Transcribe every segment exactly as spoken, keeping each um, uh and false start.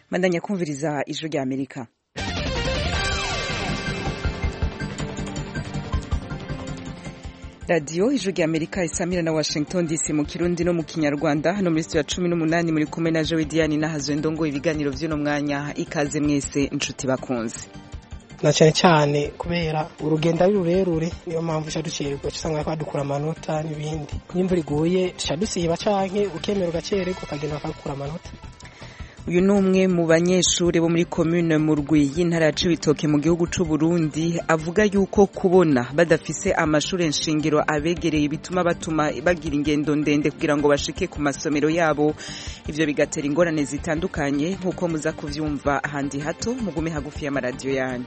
Mandanya kumviriza ijwi rya Amerika. Radio ijwi rya Amerika isamira na Washington D C mu Kirundi no mu Kinyarwanda. Hano muri studio ya cumi n'umunani muri kumwe na Joe Diane na Hazwendongo. Ibiganiro vy'uno mwanya ikaze mwese inshuti bakunze. Na cyane cyane kubera urugendo ari rurerure niyo mpamvu cyaducererwa cyangwa kwadukura amanota n'ibindi. Nimvura iguye cyadusiba canke ukemera ugacererwa ukagenda bakakura amanota. Uyu numwe mu banyeshuri bo muri commune Murwi y'intara ya Cibitoke mu gihugu c'u Burundi avuga yuko kubona badafise amashuri nshingiro abegereye bituma batuma bagira ingendo ndende kugira ngo bashike ku masomero yabo, ivyo bigatera ingorane zitandukanye nkuko muza kuvyumva handi hato. Mugume hagufi ya radio yanyu.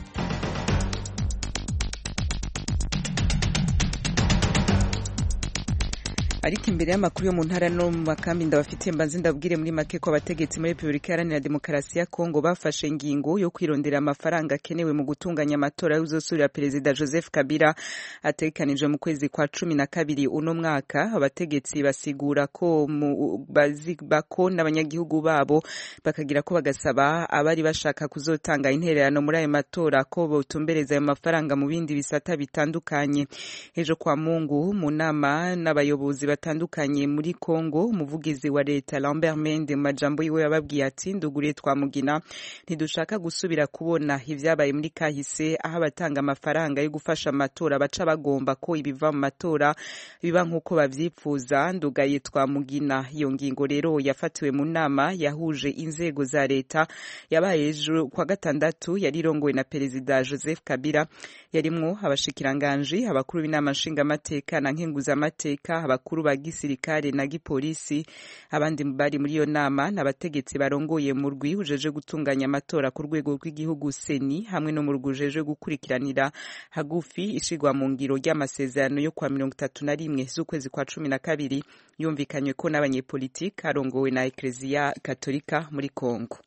Ariko imbere y'amakuru yo mu ntara no mu makambi ndabafitiye mbanze ndabwire muri make ko abategetsi muri Republika Iharanira Demokarasi ya Kongo bafashe ingingo yo kwirondera amafaranga akenewe mu gutunganya amatora y'uzosurira Perezida Joseph Kabila ategekanijwe mu kwezi kwa cumi na kabiri uno mwaka. Abategetsi basigura ko bazibako n'abanyagihugu babo bakagira ko bagasaba abari bashaka kuzotanga intererano muri ayo matora ko botumbereza ayo mafaranga mu bindi bisata bitandukanye. Ejo kwa Mungu mu nama n'abayobozi batandukanye muri Kongo, umuvugizi wa leta Lambert Mende mu majambo yiwe yababwiye ati nduguriye twamugina ntidushaka gusubira kubona ivyabaye muri kahise aho abatanga amafaranga yo gufasha amatora baca bagomba ko ibiva mu matora biba nk'uko bavyipfuza. Ndugaye twamugina iyo ngingo rero yafatiwe mu nama yahuje inzego za leta yabaye ejo kwa gatandatu yarirongowe na Perezida Joseph Kabila, yarimwo abashikiranganji, abakuru b'inama nshingamateka na nkenguzamateka, abakuru ba gisirikare na gipolisi. Abandi bari muri iyo nama n'abategetsi barongoye mu rwi ujeje gutunganya amatora ku rwego rw'igihugu Seni hamwe no mu rwujeje gukurikiranira hagufi ishigwa mu ngiro ry'amasezerano yo kwa mirongo itatu na rimwe z'ukwezi kwa cumi na kabiri yumvikanywe ko n'abanyepolitiki arongowe na Eklezia Katolika muri Kongo.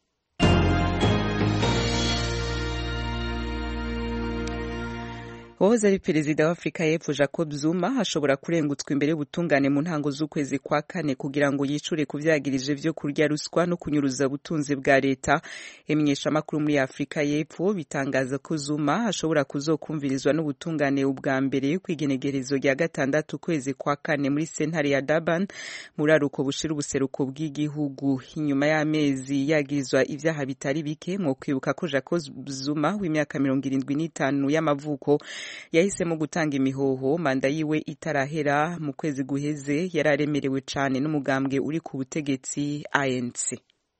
Uwahoze ari perezida wa Afrika y'Epfo Jacob Zuma ashobora kurengutswa imbere y'ubutungane mu ntango z'ukwezi kwa kane kugira ngo yicure kuvyagirije vyo kurya ruswa no kunyuruza ubutunzi bwa leta. Imenyeshamakuru muri Afrika y'Epfo bitangaza ko Zuma ashobora kuzokumvirizwa n'ubutungane ubwa mbere kw'igenegerezo rya gatandatu kwezi kwa kane muri sentare ya Durban muri aruko bushira ubuseruko bw'igihugu. Inyuma y'amezi yagirizwa ivyaha bitari bike, mu kwibuka ko Jacob Zuma w'imyaka mirongo irindwi n'itanu y'amavuko yahisemo gutanga imihoho manda yiwe itarahera mu kwezi guheze. Yararemerewe cane n'umugambwe uri ku butegetsi A N C.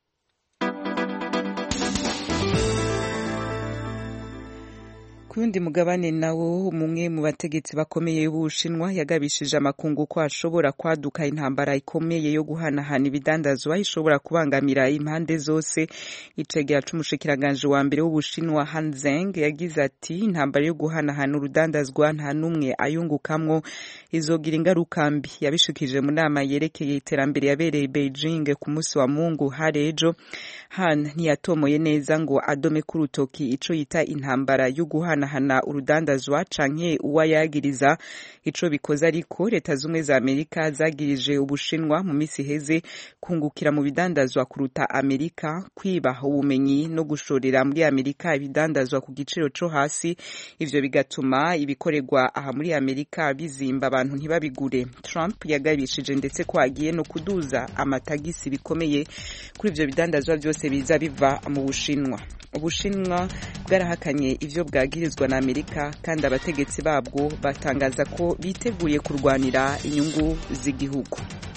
Kundi mugabane nawo umwe mu bategetsi bakomeye y'Ubushinwa yagabishije amakungu ko ashobora kwaduka intambara ikomeye yo guhanahana ibidandazwa ishobora kubangamira impande zose. Icegera c'umushikiranganje wa mbere w'Ubushinwa Han Zeng yagize ati intambara yo guhanahana urudandazwa nta numwe ayungukamwo, izogira ingaruka mbi. Yabishikije mu nama yerekeye iterambere yabereye Beijing ku munsi wa Mungu hari ejo. Han ntiyatomoye neza ngo adome ku rutoki ico yita intambara yo guhana hana urudandazwa canke uwayagiriza ico bikoze, ariko leta zumwe za Amerika zagirije Ubushinwa mu misi heze kungukira mu bidandazwa kuruta Amerika, kwiba ubumenyi no gushorera muri Amerika ibidandazwa ku giciro co hasi. Ivyo bigatuma ibikorerwa aha muri Amerika bizimba abantu ntibabigure. Trump yagabishije ndetse ko agiye no kuduza amatagisi bikomeye kuri ivyo bidandazwa byose biza biva mu Bushinwa. Ubushinwa bwarahakanye ivyo bwagirizwa na Amerika kandi abategetsi babwo batangaza ko biteguye kurwanira inyungu z'igihugu.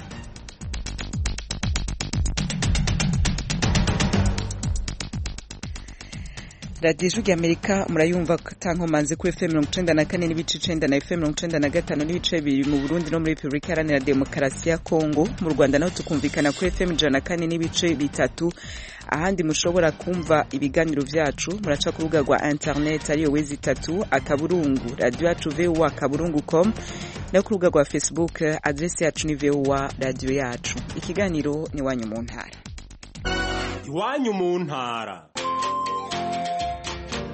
Radio Ijwi rya Amerika murayumva tankomanze ku F M mirongo icenda na kane n'ibice icenda na F M mirongo icenda na gatanu n'ibice bibiri mu Burundi no muri Republika Iharanira Demokarasi ya Kongo. Mu Rwanda naho tukumvikana ku F M ijana na kane n'ibice bitatu. Ahandi mushobora kumva ibiganiro vyacu muraca ku rubuga rwa internet ariyo wezi itatu akaburungu radio yacu v o a kaburungu dot com no ku rubuga rwa Facebook adresse yacu ni v o a radio yacu. Ikiganiro ni wanyu mu ntara. Iwanyu mu ntara.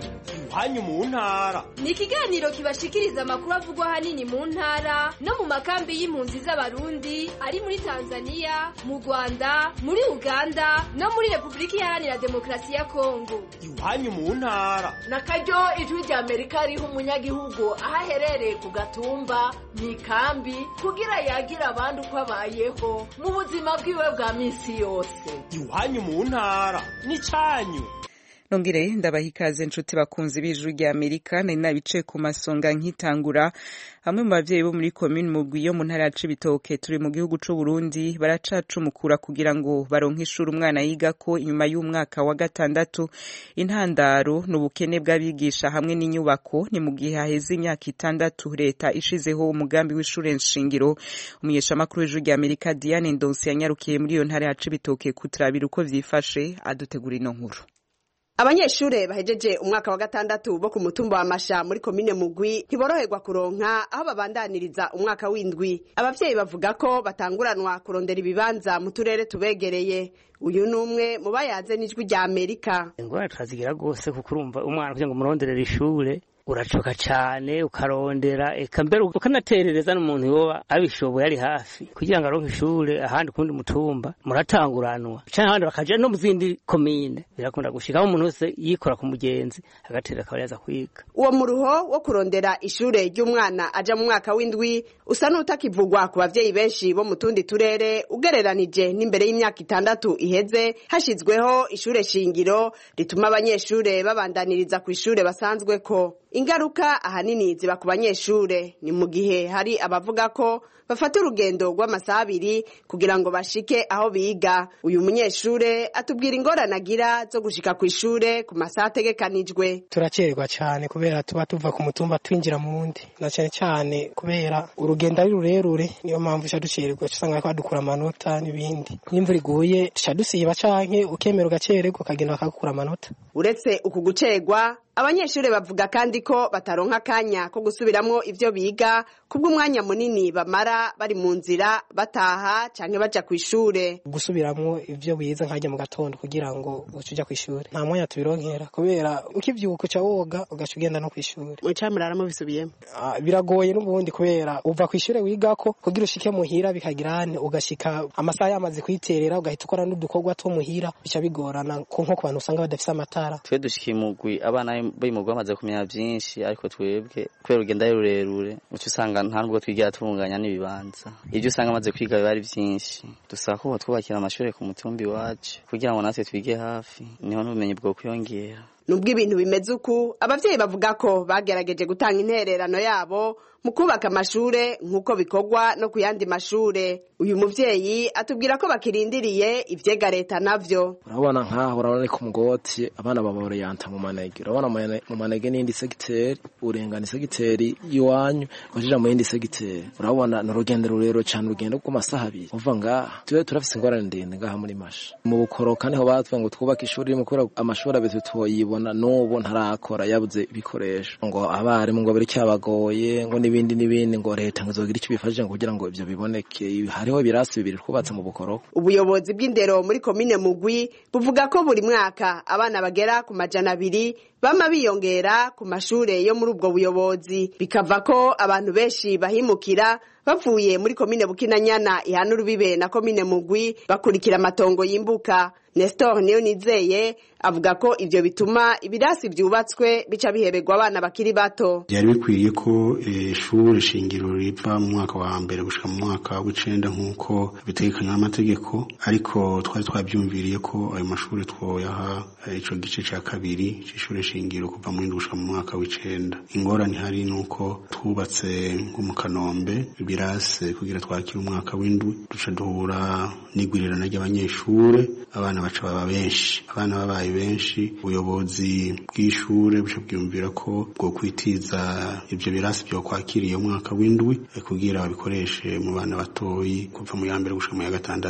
iwanyu mu ntara. Ni ikiganiro kibashikiriza amakuru avugwa hanini mu ntara no mu makambi y'impunzi z'abarundi ari muri Tanzania, mu Rwanda, muri Uganda no muri Republika Iharanira Demokarasi ya Kongo. Iwanyu mu ntara. Nakaryo ijwi rya Amerika riha umunyagihugu ahaherereye ku gatumba mu ikambi kugira yagira abandi uko abayeho mu buzima bwiwe bwa minsi yose. Iwanyu mu ntara ni canyu. Nongere ndabaha ikaze nshuti bakunzi b'ijwi rya Amerika nari nabice ku masonga nkitangura. Hamwe mu bavyeyi bo muri commune Mugwi yo mu ntara ya Cibitoke turi mu gihugu c'u Burundi baracacumukura kugira ngo baronke ishuri umwana yigako inyuma y'umwaka wa gatandatu. Intandaro n'ubukene bw'abigisha hamwe n'inyubako ni mu gihe haheze imyaka itandatu leta ishizeho umugambi w'ishure nshingiro. Umunyesha makuru w'ijwi rya Amerika Diane Ndonsi yanyarukiye muri iyo ntara ya Cibitoke kuturabira uko vyifashe adutegura ino nkuru. Abanyeshure bahejeje umwaka wa gatandatu bo ku mutumba wa Masha muri komine Mugwi ntiboroherwa kuronka aho babandaniriza umwaka w'indwi. Abavyeyi bavuga ko batanguranwa kurondera ibibanza mu turere tubegereye. Uyu numwe mu bayaze n'ijwi rya Amerika. Ingwara turazigira gose kuko urumva umwana kugira ngo muronderere ishure uracoka cyane ukarondera eka mbere ukanaterereza n'umuntu yoba abishoboye ari hafi kugira ngo aronke ishure ahandi kundi mutumba muratanguranwa cyane abandi bakaje no muzindi komine birakunda gushika umuntu wese yikora ku mugenzi agaterera akaba yaza kwiga. Uwo muruho wo kurondera ishure ry'umwana aja mu mwaka w'indwi usa n'utakivugwa ku bavyeyi benshi bo mu tundi turere ugereranije n'imbere y'imyaka itandatu iheze hashizweho ishure shingiro rituma abanyeshure babandaniriza ku ishure basanzwe ko. Ingaruka ahanini ziba ku banyeshure ni mu gihe hari abavuga ko bafata urugendo rw'amasaha abiri kugira ngo bashike aho biga. Uyu munyeshure atubwira ingorane agira zo gushika ku ishure ku masaha ategekanijwe. Turacererwa cyane kubera tuba tuva ku mutumba twinjira mu wundi na cyane cyane kubera urugendo ari rurerure niyo mpamvu sha ducererwa usanga ko dukura amanota n'ibindi. N'imvura iguye sha dusiba canke ukemera ugacererwa ukagenda bakagukura amanota. Uretse uku gucererwa abanyeshure bavuga kandi ko bataronka kanya ko gusubiramwo ivyo biga kubw'umwanya munini bamara bari mu nzira bataha canke baja ku ishure. Gusubiramwo ivyo biza nkajya mu gatondo kugira ngo ucuja ku ishure nta mwanya tubironkera kubera ukivyuka ca woga ugaca ugenda no ku ishure. Mu camuraramo bisubiyemo biragoye n'ubundi kubera uva ku ishure wigako kugira ushike muhira bikagirane ugashika amasaha yamaze kwiterera ugahita ukora n'udukorwa two muhira bica bigorana ko nko ku bantu usanga badafise amatara. Twe dushikiye Mugwi abana b'imugwa bamaze kumenya byinshi ariko twebwe kwera ugenda rurerure ucu usanga nta nubwo twigira tunganya n'ibibanza ibyo usanga amaze kwiga bari byinshi. Dusaba ko twubakira amashuri ku mutumbi wacu kugira ngo natwe twige hafi niho n'ubumenyi bwo kwiyongera. Nubwo ibintu bimeze uku abavyeyi bavuga ko bagerageje gutanga intererano yabo mu kubaka amashure nk'uko bikorwa no kuyandi mashure. Uyu muvyeyi atubwira ko bakirindiriye ivyega leta navyo. Urabona nkaho urabona ku mugoti abana babore yanta mu manege urabona mu manege n'indi segiteri urengana segiteri yiwanyu ujija mu yindi segiteri urabona n'urugendo rurero cyane urugendo ku masaha abiri uva ngaha twe turafise ingorane ndende ngaha muri Masha mu bukoroka niho batwe ngo twubaka ishuri mu kubera amashuri abetu twoyibona n'ubu ntarakora yabuze ibikoresho ngo abari mu ngo biri cyabagoye ngo n'ibindi n'ibindi ngo leta ngozogira icyo bifashije ngo kugira ngo ivyo biboneke. Hariho birasi bibiri twubatse mu bukoroko. Ubuyobozi bw'indero muri komine Mugwi buvuga ko buri mwaka abana bagera ku majana abiri bama biyongera ku mashure yo muri ubwo buyobozi bikava ko abantu benshi bahimukira bavuye muri komine Bukinanyana ihana urubibe na komine Mugwi bakurikira amatongo yimbuka. Nestor Niyonizeye avuga ko ivyo bituma ibirasi byubatswe bica biheberwa abana bakiri bato. Byari bikwiriye ko ishure e, shingiro riva mu mwaka wa mbere gushika mu mwaka w'icenda nk'uko bitegekanywa n'amategeko ariko twari twabyumviriye ko ayo mashuri twoyaha ico gice ca kabiri c'ishure shingiro kuva mu gushika mu mwaka w'icenda. Ingorane hari nuko twubatse nko mu Kanombe ibirasi kugira twakira umwaka w'indwi duca duhura n'igwirirana ry'abanyeshure abana baca baba benshi abana babaye benshi ubuyobozi bw'ishure buca bwiyumvira ko bwo kwitiza ivyo birasi byo kwakiriye umwaka w'indwi kugira babikoreshe mu bana batoyi kuva mu ya mbere gushika mu ya gatandatu.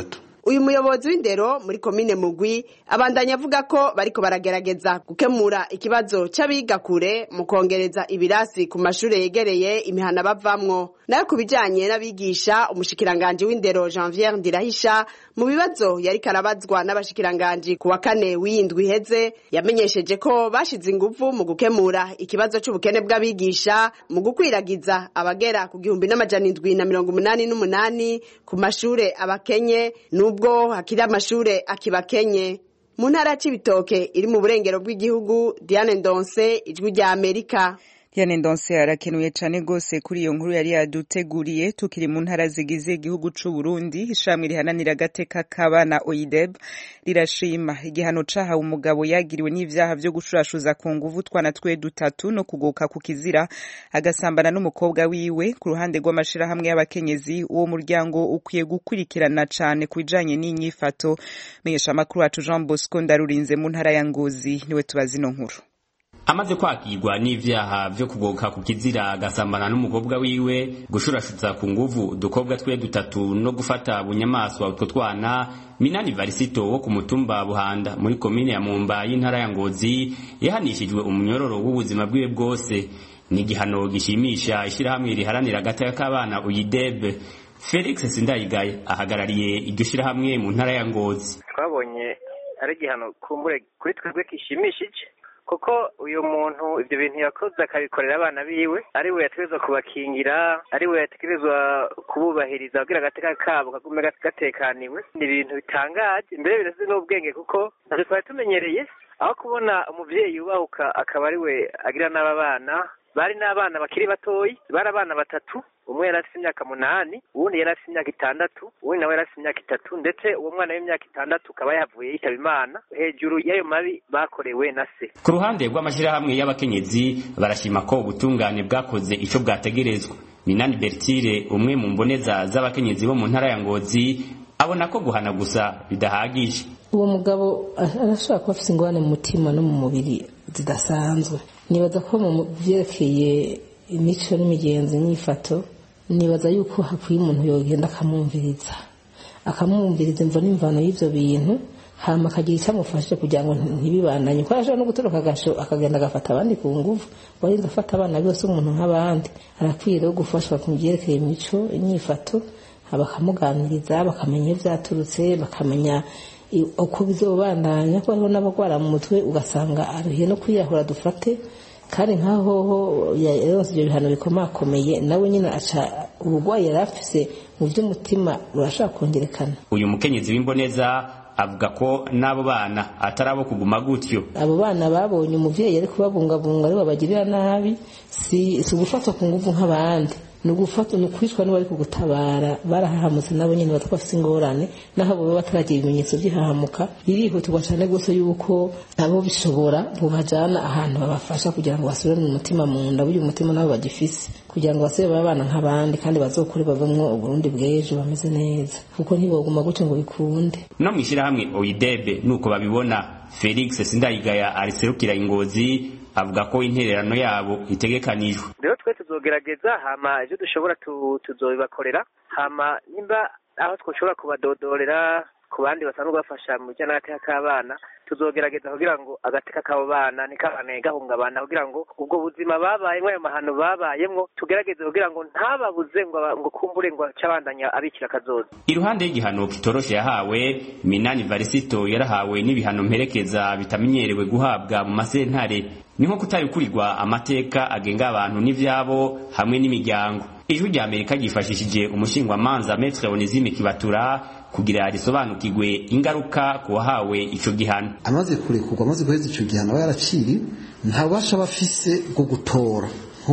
uyu muyobozi w'indero muri komine Mugwi abandanya avuga ko bariko baragerageza gukemura ikibazo c'abiga kure mu kongereza ibirasi ku mashure yegereye imihana bavamwo. Nayo kubijanye n'abigisha, umushikiranganje w'indero Janvier Ndirahisha mu bibazo yari karabazwa n'abashikiranganje ku wa kane w'indwi heze yamenyesheje ko bashize ingufu mu gukemura ikibazo c'ubukene bw'abigisha mu gukwiragiza abagera ku gihumbi n'amajana indwi na mirongo umunani n'umunani ku mashure abakenye nubwo hakiri amashure akibakenye. Mu ntara c'Ibitoke iri mu burengero bw'igihugu, Diane Ndonse, Ijwi rya Amerika. Diane Ndonse arakenuye cane gose kuri iyo nkuru yari yaduteguriye. Tukiri mu ntara zigize igihugu c'u Burundi, ishamwe rihananira agateka k'abana O I D E B rirashima igihano cahawe umugabo yagiriwe n'ivyaha vyo gushurashuza ku nguvu twana twe dutatu no kugoka ku kizira agasambana n'umukobwa wiwe. Ku ruhande rw'amashirahamwe y'abakenyezi, uwo muryango ukwiye gukurikirana cane kubijanye n'inyifato. Menyesha makuru wacu Jean Bosco Ndarurinze mu ntara ya Ngozi niwe tubazi no nkuru. Amaze kwakirwa n'ivyaha vyo kugoka ku kizira agasambana n'umukobwa wiwe, gushurashuza ku nguvu dukobwa twe dutatu no gufata bunyamaswa utwo twana, Minani Varisito wo ku mutumba Buhanda muri komine ya Mumba y'intara ya Ngozi yahanishijwe umunyororo w'ubuzima bwiwe bwose. Ni igihano gishimisha ishirahamwe riharanira agateka k'abana O I D E B. Felix Sindayigaye ahagarariye iryo shirahamwe mu ntara ya Ngozi. Twabonye ari igihano kumbure kuri twebwe kishimishije, kuko uyu muntu ivyo bintu yakoze akabikorera abana biwe, ari we yategerezwa kubakingira, ari we yategerezwa kububahiriza kugira agateka kabo kagume gatekaniwe. Ni ibintu bitangaje, mbere birasize n'ubwenge, kuko natwe twari tumenyereye aho kubona umuvyeyi yubahuka akaba ari we agira n'aba bana. Bari n'abana bakiri batoyi, bari abana batatu, umwe yari afite imyaka munani, uwundi yari afite imyaka itandatu, uwundi nawe yari afite imyaka itatu, ndetse uwo mwana w'imyaka itandatu akaba yavuye yitaba Imana hejuru y'ayo mabi bakorewe na se. Ku ruhande rw'amashirahamwe y'abakenyezi barashima ko ubutungane bwakoze ico bwategerezwa. Minani Bertire, umwe mu mboneza z'abakenyezi bo mu ntara ya Ngozi, abona ko guhana gusa bidahagije. Uwo mugabo arashobora kuba afite ingorane mu mutima no mu mubiri zidasanzwe. Nibaza ko mu vyerekeye imico n'imigenzo n'imifato, nibaza yuko hakwiye umuntu yogenda akamwumviriza akamwumviriza imvo n'imvano y'ivyo bintu, hama akagira icyo amufashe kugira ngo ntibibandanye. Ko arashobora no gutoroka agasho akagenda agafata abandi ku nguvu, warinze afata abana bose umuntu nk'abandi. Arakwiye rero gufashwa ku vyerekeye imico inyifato, bakamuganiriza bakamenya vyaturutse, bakamenya uko bizobandanya. Ko hariho n'abagwara mu mutwe ugasanga aruhiye no kwiyahura dufate, kandi nkaho ho yaronse ibyo bihano bikomakomeye, nawe nyine aca ubugwayi yarafise mu vy'umutima burashaka kongerekana. Uyu mukenyezi w'imboneza avuga ko n'abo bana atarabo kuguma gutyo. Abo bana babonye umuvyeyi ari kubabungabunga ari babagirira nabi, si si gufatwa ku nguvu nk'abandi, no gufata no kwishwa no bari kugutabara. Barahahamutse nabo nyene batwafise ingorane, naho bo bataragira ibimenyetso by'ihahamuka. Birihutirwa cyane gose yuko abo bishobora bubajana ahantu babafasha kugira ngo basubire mu mutima mu nda, buryo umutima nabo bagifise, kugira ngo basebe babana nk'abandi kandi bazokure bavamwo Uburundi bw'ejo bameze neza, kuko ntiboguma gutyo ngo bikunde. No mwishira hamwe O I D E B nuko babibona. Felix Sindayigaya ariserukira Ingozi avuga ko intererano yabo itegekanijwe. Rero twe tuzogerageza, hama ivyo dushobora tuzobibakorera, hama nimba aho twoshobora kubadodorera ku bandi basanzwe bafasha mu bijyanye n'agateka k'abana, tuzogerageza kugira ngo agateka k'abo bana ntikabane gahungabana, kugira ngo ubwo buzima babayemwo, ayo mahano babayemwo, tugerageze kugira ngo ntababuze ngo ngo kumbure ngo cabandanya abikira kazoza. Iruhande y'igihano kitoroshe yahawe, Minani Varisito yarahawe n'ibihano mperekeza bitamenyerewe guhabwa mu masentare, niho kutayukurirwa amateka agenga abantu n'ivyabo hamwe n'imiryango. Ijwi rya Amerika ryifashishije umushingwamanza Maître Onezime Kibatura kugira risobanukirwe ingaruka ku wahawe ico gihano. Amaze kurekurwa, amaze guheza ico gihano yaraciri, nta bubasha bafise bwo gutora.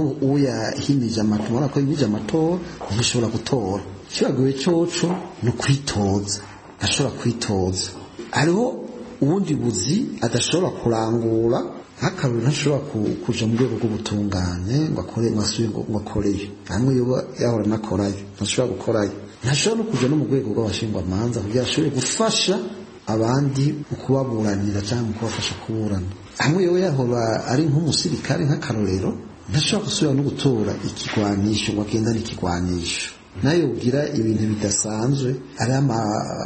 Uya himije amatora, ko himije amatora ntishobora gutora. Kibagoye coco no kwitoza, ashobora kwitoza. Hariho ubundi buzi adashobora kurangura, nk'akaruru ntashobora kuja mu rwego rw'ubutungane ngo akore mwasuye ngo akoreye, hamwe yoba yahora nakorayo ntashobora gukorayo, ntashobora no kuja no mu rwego rw'abashingwamanza kugira ashobore gufasha abandi mu kubaburanira cyangwa mu kubafasha kuburana. Hamwe yoba yahora ari nk'umusirikare nk'akarorero, ntashobora gusubira no gutora ikigwanisho ngo agenda n'ikigwanisho. Nayo ugira ibintu bidasanzwe, ari ama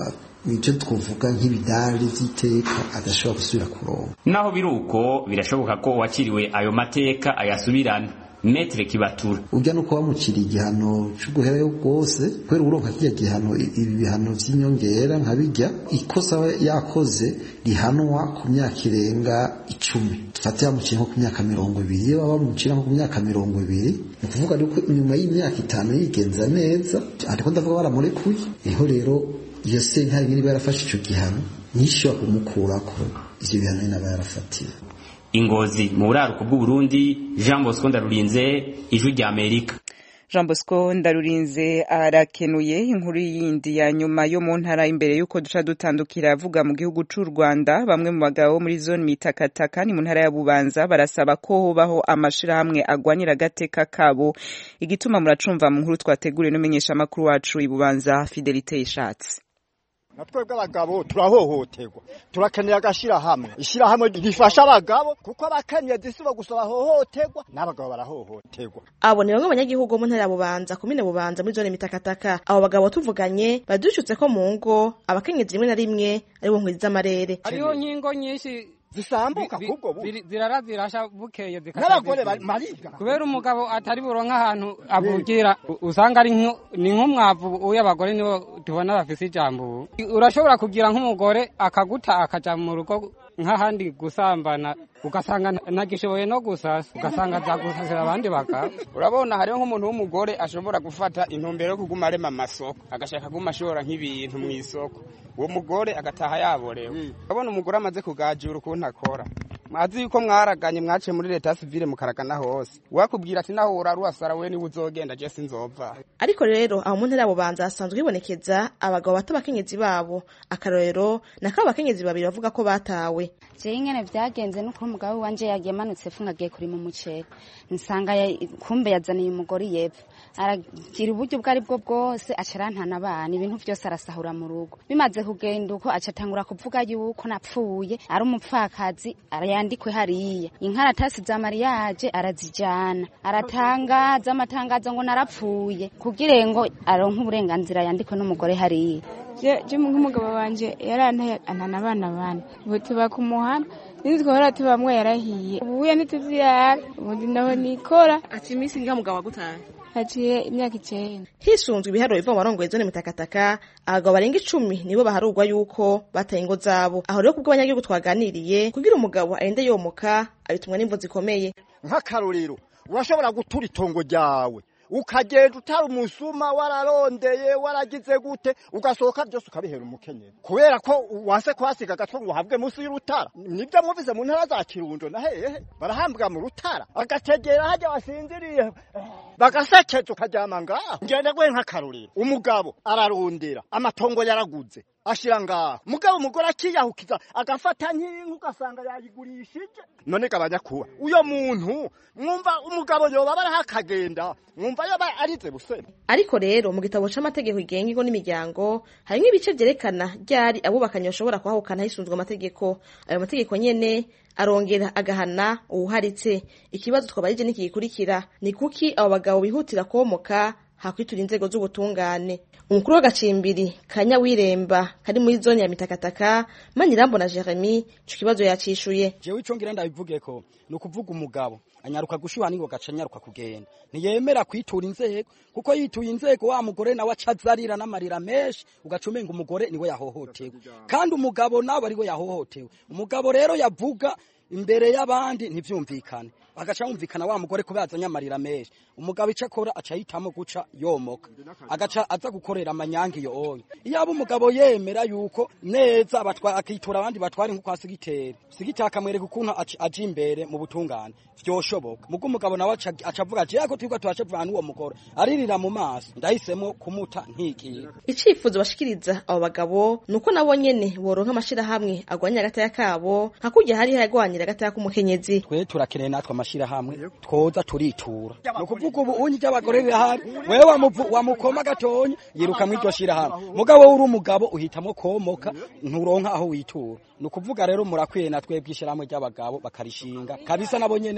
nicyo twavuga nk'ibidari by'iteka adashobora gusubira kuronka. Naho biruko birashoboka ko wakiriwe ayo mateka ayasubirana. Metre Kibatura ujya no kuba mukiri igihano cy'uguherayo bwose kwera uronka kiya gihano ibi bihano by'inyongera nkabijya ikosa yakoze rihanwa ku myaka irenga icumi tufate yamuciye nko ku myaka mirongo ibiri baba bamucira nko ku myaka mirongo ibiri ni kuvuga yuko inyuma y'imyaka itanu yigenza neza ariko ndavuga baramurekuye niho rero iyo sentare nyiri barafashe ico gihano nishobora kumukurako ivyo bihano n'aba yarafatiye. Ingozi mu buraruko bw'u Burundi, Jean Bosco Ndarurinze, Ijwi rya Amerika. Jean Bosco Ndarurinze arakenuye inkuru yindi ya nyuma yo mu ntara imbere yuko duca dutandukira avuga mu gihugu c'u Rwanda. Bamwe mu bagabo muri zone Mitakataka ni mu ntara ya Bubanza barasaba ko hobaho amashira hamwe agwanira gateka kabo. Igituma muracumva mu nkuru twateguriye no menyesha makuru wacu i Bubanza Fidelite Ishatse. Natwebwe abagabo turahohoterwa turakeneye agashira hamwe ishira hamwe rifasha abagabo kuko abakenye zisuba gusaba hohoterwa n'abagabo barahohoterwa. Abo ni bamwe abanyagihugu mu ntara ya Bubanza komine Bubanza muri zone Mitakataka. Abo bagabo tuvuganye badushutse ko mu ngo abakenyezi rimwe na rimwe ari bo nkwiza amarere. Ariho nyingo nyinshi zisambuka kubwo bu zirara zirasha bukeye zikabagore mariga kubera umugabo atari buronka ahantu avugira usanga ari ni nk'umwavu uya abagore nibo tubona bafise ijambo. Urashobora kugira nk'umugore akaguta akaja mu rugo nk'ahandi gusambana ugasanga nagishoboye no gusasa ugasanga zagusasira abandi baka. Urabona hariho nk'umuntu w'umugore ashobora gufata intumbero yo kuguma arema amasoko agashaka gumashora nk'ibintu mu isoko uwo mugore agataha yaborewe. Urabona umugore amaze kugajura ukuntu akora mazi yuko mwaraganye mwace muri leta civile mukaragana hose wakubwira ati naho uraruasara we ni uzogenda je sinzova. Ariko rero aho mu ntara Bubanza asanzwe ibonekeza abagabo bato bakenyezi babo akarorero nakaba bakenyezi babiri bavuga ko batawe. Je ingene vyagenze nuko umugabo wanje yagemanutse fungagiye kuri mu muceri nsanga ya, kumbe yazaniye umugore yepfo aragira uburyo bwari bwo bwose acarantana abana ibintu byose arasahura mu rugo. Bimaze kugenda uko acatangura kuvuga yuko napfuye ari umupfakazi arayandikwe hariya inkaratasi za mariage arazijana aratangaza amatangazo ngo narapfuye kugira ngo aronke uburenganzira yandikwe n'umugore hariya. Je nk'umugabo wanje yarantaye antana abana bane butuba ku muhanda nizikora tubamwe yarahiye ubuye nituziyara ubundi naho nikora ati imisi ngiga mugabo agutaye haciye imyaka icenda. Hisunzwe ibiharuro biva mu barongoye zone Mitakataka abagabo barenga icumi nibo baharurwa yuko bataye ingo zabo. Aho rero kubwo abanyagihugu twaganiriye kugira umugabo arende yomoka abitumwa n'imvo zikomeye. Nk'akarorero urashobora gutura itongo ryawe ukagenda utari umusuma wararondeye waragize gute ugasohoka byose ukabihera umukenyezi kubera ko wase kwasiga gato ngo uhabwe musi y'urutara. Nibyo mwumvise mu ntara za Kirundo na hehe barahambwa mu rutara agategera hajya wasinziriye bagasakeza ukajyama ngaho. Ngende gwe nk'akarorero umugabo ararondera amatongo yaraguze ashira ngaho mugabo umugore akiyahukiza agafata nk'inka ugasanga yayigurishije. None gabanya kuba uyo muntu mwumva umugabo yoba barahakagenda mwumva yoba arize busema. Ariko rero mu gitabo c'amategeko igenga ingo n'imiryango harimo ibice vyerekana ryari abubakanye bashobora kuhahukana hisunzwe amategeko. Ayo mategeko nyene arongera agahana uwuharitse. Ikibazo twabarije nikigikurikira ni kuki abo bagabo bihutira komoka hakwitura inzego z'ubutungane. Umukuru w'agacimbiri Kanya Wiremba kari muri zone ya Mitakataka Manirambo na Jeremy cyo kibazo yacishuye. Jewe ico ngira ndabivuge ko no kuvuga umugabo anyaruka gushuha ningo gacanyaruka kugenda ntiyemera kwitura inzego kuko yituye inzego wa mugore nawe acazarira n'amarira menshi ugacumenga umugore niwe yahohotewe kandi umugabo nawe ariwe yahohotewe. Umugabo rero yavuga imbere y'abandi ntivyumvikane agaca umvikana wa mugore kubaza nyamarira menshi. Umugabo icakora aca yitamo guca yomoka agaca aza gukorera amanyangi yo onye. Iyaba umugabo yemera yuko neza abatwa akitura abandi batwari nko kwa Sigiteri Sigiteri akamwereka ukuntu aje imbere mu butungane vyoshoboka. Mugo umugabo nawe acavuga ati yako twigwa twacavana uwo mugore aririra mu maso ndahisemo kumuta ntikiye. Icifuzo bashikiriza abo bagabo nuko nabo nyene boronka amashira hamwe agwanya gataya kabo hakujya hari hagwanyira gataya kumukenyezi. Twe turakeneye natwe amashira hamwe twoza turitura no kuvuga ubu unyi cy'abagore bahari wewe wamuvu wamukoma gatonye yiruka mw'iryo shira hamwe mugabo uri umugabo uhitamo komoka nturonka aho witura. No kuvuga rero murakwiye natwe bwishiramo ry'abagabo bakarishinga kabisa nabo nyene bara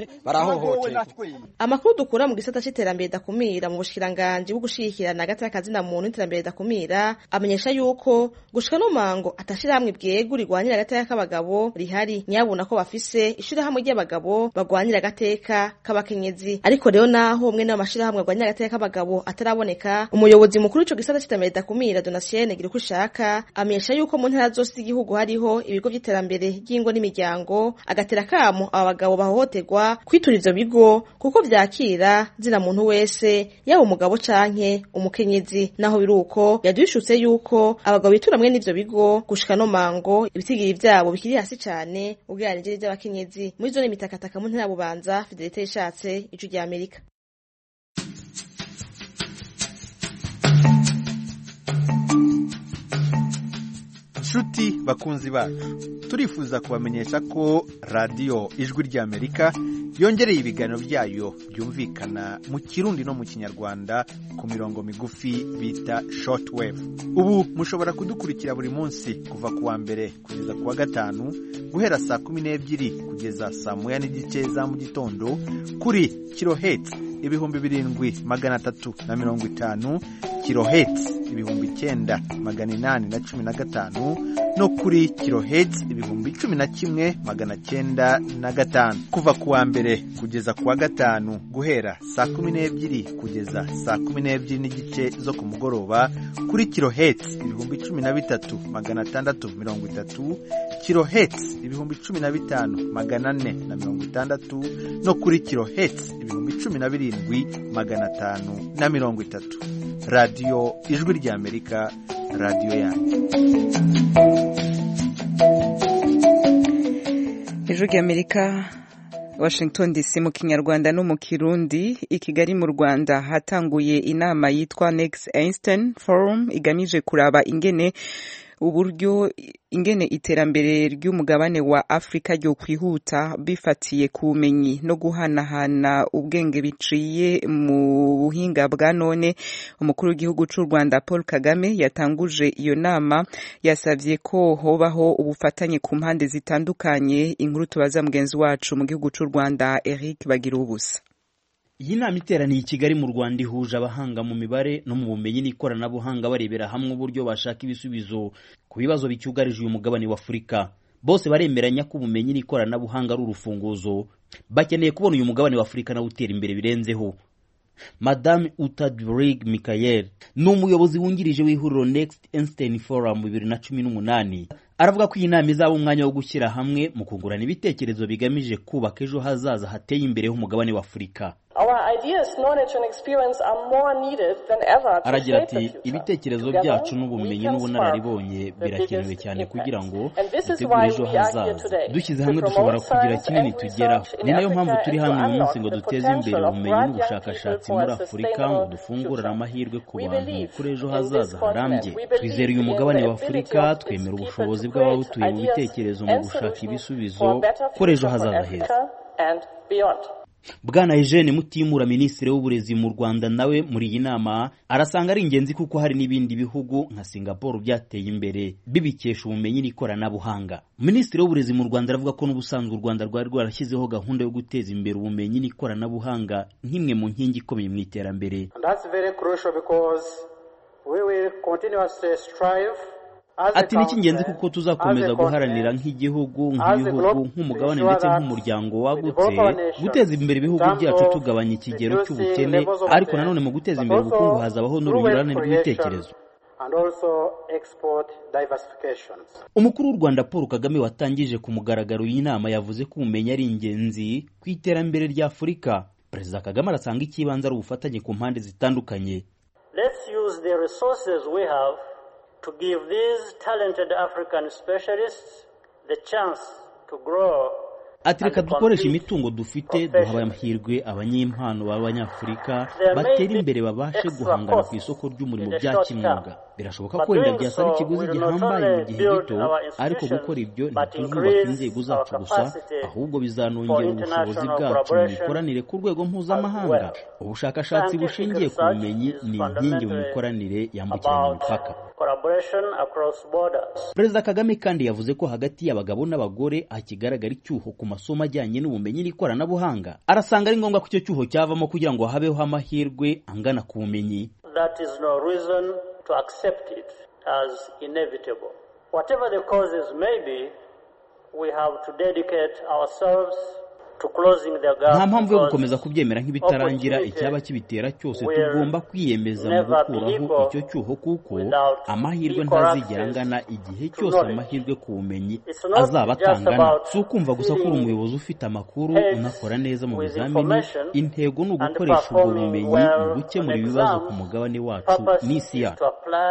turahohoterwa. Amakuru dukura mu gisata c'iterambere dakumira mu bushikiranganje bwo gushikirana hagati y'akazi na muntu n'iterambere dakumira amenyesha yuko gushika no mango atashira hamwe bwego rigwanyira hagati y'akabagabo rihari nyabuna ko bafise ishira hamwe ry'abagabo bagwanyira agateka k'abakenyezi ariko rero naho umwe n'amashira hamwe bagwanyira agateka k'abagabo ataraboneka umuyobozi mukuru w'ico gisata c'iterambere dakumira Donatien Girikushaka amenyesha yuko mu ntara zose z'igihugu hariho ibigo by'iterambere ry'ingo n'imiryango agatera kamo abagabo bahohoterwa kwitura ivyo bigo kuko vyakira zina muntu wese yaba umugabo canke umukenyezi naho biruko yadushutse yuko abagabo bitura mwe n'ivyo bigo gushika no mango ibitigiri vyabo bikiri hasi cane ugereranije n'abakenyezi muri zone mitakataka mu ntara Bubanza Fidelite ishatse icu rya Amerika. Nshuti bakunzi bacu turifuza kubamenyesha ko radiyo ijwi ry'Amerika yongereye ibiganiro byayo byumvikana mu Kirundi no mu Kinyarwanda ku mirongo migufi bita shortwave. Ubu mushobora kudukurikira buri munsi kuva kuwa mbere kugeza kuwa gatanu guhera saa kumi n'ebyiri kugeza saa moya n'igice za mu gitondo kuri kilohertz ibihumbi birindwi magana atatu na mirongo itanu, kilohertz ibihumbi icyenda magana inani na cumi na gatanu no kuri kilohertz ibihumbi cumi na kimwe magana cyenda na gatanu kuva kuwa mbere kugeza kuwa gatanu guhera saa kumi n'ebyiri kugeza saa kumi n'ebyiri n'igice zo ku mugoroba kuri kilohertz ibihumbi cumi na bitatu magana atandatu mirongo itatu, kilohertz ibihumbi cumi na bitanu magana ane na mirongo itandatu no kuri kilohertz ibihumbi cumi na birindwi magana atanu na mirongo itatu. Radio Ijwi ry'Amerika, radio yanyu. Ijwi ry'Amerika, Washington D C mu Kinyarwanda no mu Kirundi. I Kigali mu Rwanda hatanguye inama yitwa Next Einstein Forum igamije kuraba ingene uburyo ingene iterambere ry'umugabane wa Afrika ryo kwihuta bifatiye ku bumenyi no guhanahana ubwenge biciye mu buhinga bwa none. Umukuru w'igihugu cy'u Rwanda Paul Kagame yatanguje iyo nama, yasavye ko hobaho ubufatanye ku mpande zitandukanye. Inkuru tubaza mugenzi wacu mu gihugu cy'u Rwanda Eric Bagirubusa. Iyi nama iteraniye i Kigali mu Rwanda ihuje abahanga mu mibare no mu bumenyi n'ikoranabuhanga barebera hamwe uburyo bashaka ibisubizo ku bibazo bicyugarije uyu mugabane wa Afurika. Bose baremeranya ko ubumenyi n'ikoranabuhanga ari urufunguzo, bakeneye kubona uyu mugabane wa Afurika nawo utera imbere birenzeho. Madame Utadrig Michael ni umuyobozi wungirije w'ihuriro Next Einstein Forum bibiri na cumi n'umunani. Aravuga ko iyi nama izaba umwanya wo gushyira hamwe mu kungurana ibitekerezo bigamije kubaka ejo hazaza hateye imbere h'umugabane wa Afurika. Aragira ati ibitekerezo byacu n'ubumenyi n'ubunararibonye birakenewe cyane kugira ngo dutegure ejo hazaza. Dushyize hamwe dushobora kugira kinini tugeraho. Ni nayo mpamvu turi hano uyu munsi ngo duteze imbere ubumenyi n'ubushakashatsi muri Afurika, ngo dufungurane amahirwe ku bantu kuri ejo hazaza harambye. Twizera uyu mugabane wa Afurika, twemera ubushobozi bw'abawutuye mu bitekerezo mu gushaka ibisubizo kuri ejo hazaza heza. Bwana Eugene Mutimura, Minisitiri w'Uburezi mu Rwanda, nawe muri iyi nama arasanga ari ingenzi kuko hari n'ibindi bihugu nka Singapore byateye imbere bibikesha ubumenyi n'ikoranabuhanga. Minisitiri w'Uburezi mu Rwanda aravuga ko n'ubusanzwe u Rwanda rwari rwarashyizeho gahunda yo guteza imbere ubumenyi n'ikoranabuhanga nk'imwe mu nkingi ikomeye mu iterambere. Ati ni cy'ingenzi kuko tuzakomeza guharanira nk'igihugu, nk'ibihugu, nk'umugabane ndetse nk'umuryango wagutse guteza imbere ibihugu byacu tugabanya ikigero cy'ubukene, ariko nanone mu guteza imbere ubukungu hazabaho n'urunyurane rw'ibitekerezo. Umukuru w'u Rwanda Paul Kagame watangije ku mugaragaro iyi nama yavuze ko ubumenyi ari ingenzi ku iterambere rya Afurika. Perezida Kagame arasanga ikibanza ari ubufatanye ku mpande zitandukanye. Let's use the resources we have to give these talented African specialists the chance to grow. Ati reka dukoresha imitungo dufite duhaye amahirwe abanyempano b'abanyafurika batera imbere babashe guhangana ku isoko ry'umurimo bya kimwuga. Birashoboka ko wenda byasaba ikiguzi gihambaye mu gihe gito, ariko gukora ibyo ntituzubaka inzego zacu gusa, ahubwo bizanongera ubushobozi bwacu mu mikoranire ku rwego mpuzamahanga. Ubushakashatsi bushingiye ku bumenyi ni inkingi mu mikoranire yambukiranya imipaka. Perezida Kagame kandi yavuze ko hagati y'abagabo n'abagore hakigaragara icyuho ku amasomo ajyanye n'ubumenyi n'ikoranabuhanga arasanga ari ngombwa ko icyo cyuho cyavamo kugira ngo habeho amahirwe angana ku bumenyi. That is no reason to accept it as inevitable. Whatever the causes may be, we have to dedicate ourselves to closing the gap. Nta mpamvu yo gukomeza kubyemera nk'ibitarangira, icyaba kibitera cyose tugomba kwiyemeza mu gukuraho icyo cyuho, kuko amahirwe ntazigera angana igihe cyose amahirwe ku bumenyi azaba atangana. Si ukumva gusa ko uri umuyobozi ufite amakuru unakora neza mu bizamini, intego ni ugukoresha ubwo bumenyi mu gukemura ibibazo ku mugabane wacu n'isi yacu.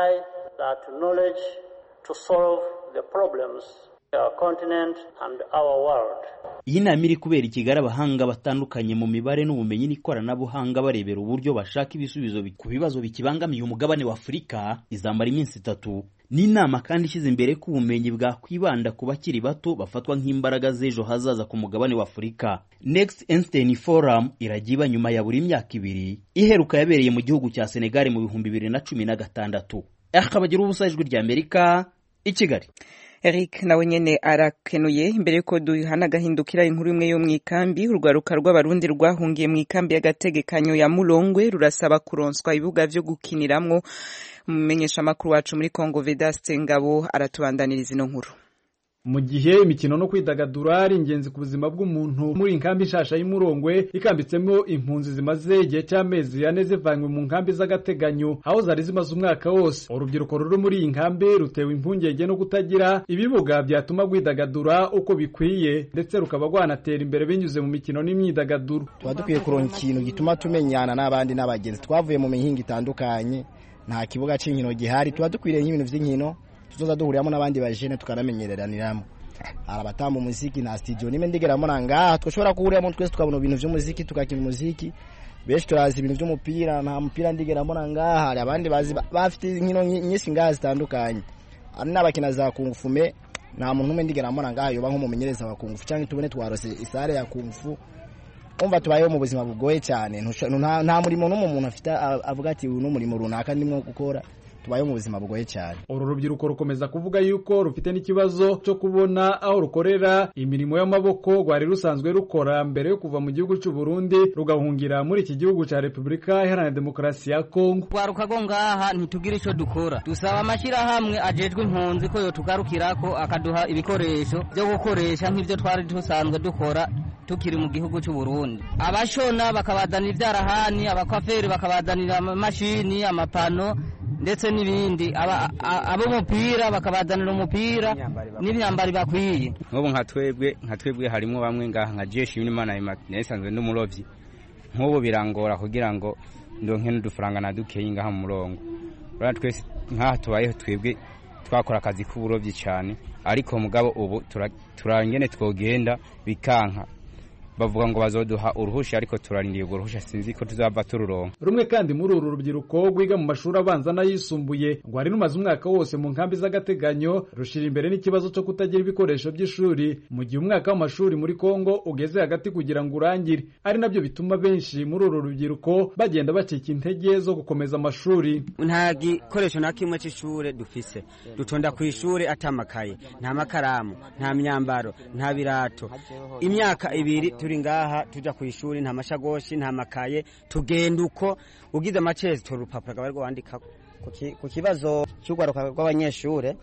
Our continent and our world. Iyi nama iri kubera i Kigali, abahanga batandukanye mu mibare n'ubumenyi n'ikoranabuhanga barebera uburyo bashaka ibisubizo ku bibazo bikibangamiye umugabane wa Afurika. Izamara iminsi itatu. Ni inama kandi ishyize imbere ko ubumenyi bwakwibanda ku bakiri bato bafatwa nk'imbaraga z'ejo hazaza ku mugabane wa Afurika. Next Einstein Forum iragiba nyuma ya buri myaka ibiri. Iheruka yabereye mu gihugu cya Senegal mu bihumbi bibiri na cumi na gatandatu. Akabagira ubusa ijwi rya Amerika i Kigali. Eric nawe nyene arakenuye. Imbere yuko duhana gahindukira inkuru imwe yo mwikambi, urwaruka rw'abarundi rwahungiye mwikambi y'agategekanyo ya Mulongwe rurasaba kuronswa ibibuga vyo gukiniramwo. Umumenyesha makuru wacu muri Kongo Vedaste Ngabo aratubandaniriza ino nkuru. Mu gihe imikino no kwidagadura ari ingenzi ku buzima bw'umuntu, muri inkambi nshasha y'Imurongwe ikambitsemo impunzi zimaze igihe cy'amezi ane zivanywe mu nkambi z'agateganyo aho zari zimaze umwaka wose. Urubyiruko ruri muri iyi nkambi rutewe impungenge no kutagira ibibuga byatuma kwidagadura uko bikwiye, ndetse rukaba rwanatera imbere binyuze mu mikino n'imyidagaduro. Tuba dukwiye kuronka ikintu gituma tumenyana n'abandi n'abagenzi. Twavuye mu mihinga itandukanye, nta kibuga cy'inkino gihari. Tuba dukwiriye nk'ibintu by'inkino tuzoza duhuriramo n'abandi bajene tukaramenyereraniramo. Arabatamba umuziki na studio nime ndigeramo nanga twashobora kuhuriramo twese tukabona ibintu by'umuziki, tukakina umuziki. Beshi turazi ibintu by'umupira, nta mupira ndigeramo nanga. Hari abandi bazi bafite inkino nyinshi ngazi zitandukanye. Ari n'abakina za kungufume, nta muntu umwe ndigeramo nanga yoba nk'umumenyereza wa kungufu cyangwa tubone twarose isare ya kungufu. Umva tubayeho mu buzima bugoye cyane, nta murimo n'umuntu afite avuga ati uyu n'umurimo runaka ndimo gukora. Tubaye mu buzima bugoye cyane. Uru rubyiruko rukomeza kuvuga yuko rufite n'ikibazo cyo kubona aho rukorera imirimo y'amaboko rwari rusanzwe rukora mbere yo kuva mu gihugu cy'u Burundi rugahungira muri iki gihugu cya Repubulika Iharanira Demokarasi ya Kongo. Gwaruka go ngaha ntitugira ico dukora, dusaba amashira hamwe ajejwe impunzi ko yo tugarukirako akaduha ibikoresho byo gukoresha nk'ivyo twari dusanzwe dukora tukiri mu gihugu cy'u Burundi. Abashona bakabazanira ivyarahani, abakwaferi bakabazanira amamashini, amapano ndetse n'ibindi, abo mupira bakabazanira umupira n'imyambari bakwiye. Nk'ubu nka twebwe nka twebwe harimo bamwe ngaha nka Jeshi y'Imana yasanzwe n'umurovyi. Nk'ubu birangora kugira ngo ndonke n'udufaranga na dukeye ngaha mu murongo. Ura twese nkaha tubayeho twebwe twakora akazi k'uburovyi cyane, ariko mugabo ubu turangene twogenda bikanka. Bavuga ngo bazoduha uruhusha, ariko turarindiye urwo ruhusha sinzi ko tuzava tururonka. Rumwe kandi muri uru rubyiruko rwiga mu mashuri abanza n'ayisumbuye ngo ari numaze umwaka wose mu nkambi z'agateganyo rushira imbere n'ikibazo cyo kutagira ibikoresho by'ishuri mu gihe umwaka w'amashuri muri Kongo ugeze hagati kugira ngo urangire. Ari nabyo bituma benshi muri uru rubyiruko bagenda bacika intege zo gukomeza amashuri. Nta gikoresho na kimwe cy'ishure dufise, dutonda ku ishuri atamakaye, nta makaramu, nta myambaro, nta birato. Imyaka ibiri turi ngaha tuja ku ishuri, nta mashagoshi, nta makaye, tugenda uko ugize amacezi to rupapuro gabari rwandika ku kibazo cy'ugwaruka rw'abanyeshure.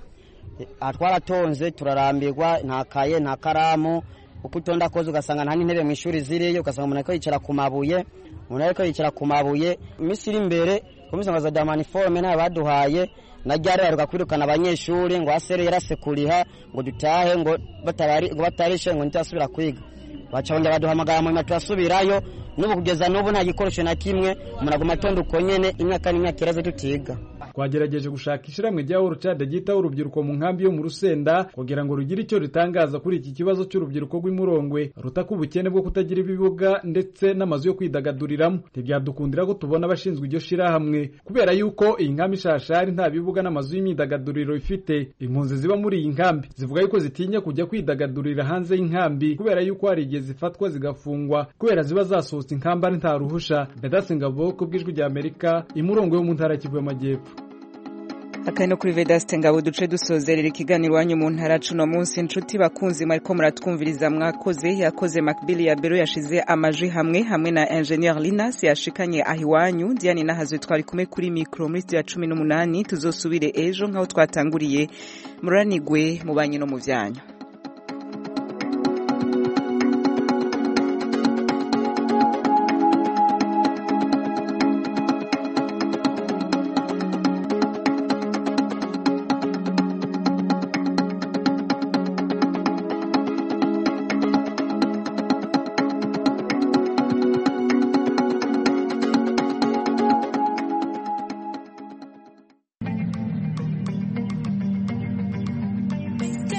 Atwaratonze turarambirwa, nta kaye nta karamu, uko utonda koze ugasanga nta n'intebe mu ishuri ziriyo, ugasanga umuntu ariko yicara ku mabuye, umuntu ariko yicara ku mabuye. Iminsi iri imbere komisanga za damaniforme nta baduhaye na ryari baruka kwirukana abanyeshuri ngo asere yarasekuriha ngo dutahe ngo batabari ngo batarishe ngo ntitasubira kwiga. Bacabonja baduhamagara mu maturasubirayo n'ubu kugeza n'ubu nta gikoresho na kimwe, umunaguma atondo uko nyene imyaka n'imyaka iraze tutiga. Twagerageje gushaka ishiramwe rya Urucade gita urubyiruko mu nkambi yo mu Rusenda kugira ngo rugire icyo ritangaza kuri iki kibazo cy'urubyiruko rw'Imurongwe rutaka ubukene bwo kutagira ibibuga ndetse n'amazu yo kwidagaduriramo. Ntibyadukundira ko tubona abashinzwe iryo shirahamwe kubera yuko iyi nkambi shashari nta bibuga n'amazu y'imyidagaduriro ifite. Impunzi ziba muri iyi nkambi zivuga yuko zitinya kujya kwidagadurira hanze y'inkambi kubera yuko hari igihe zifatwa zigafungwa kubera ziba zasohotse inkamba ari nta ruhusha. Bedase Ngabo ku bw'ijwi rya Amerika, Imurongwe yo mu ntara Kivu y'Amajyepfo. akano kuri Vedaste Ngabo duce dusozerera ikiganiro wanyu mu ntara cuno munsi inshuti bakunzi mariko muratwumviriza mwakoze yakoze Macbill ya Bero yashize amaji hamwe hamwe na Engineer Linas yashikanye ahiwanyu Diane nahazwe twari kumwe kuri micro muri ya cumi n'umunani tuzosubire ejo nkaho twatanguriye muranigwe mubanye no mu vyanyu.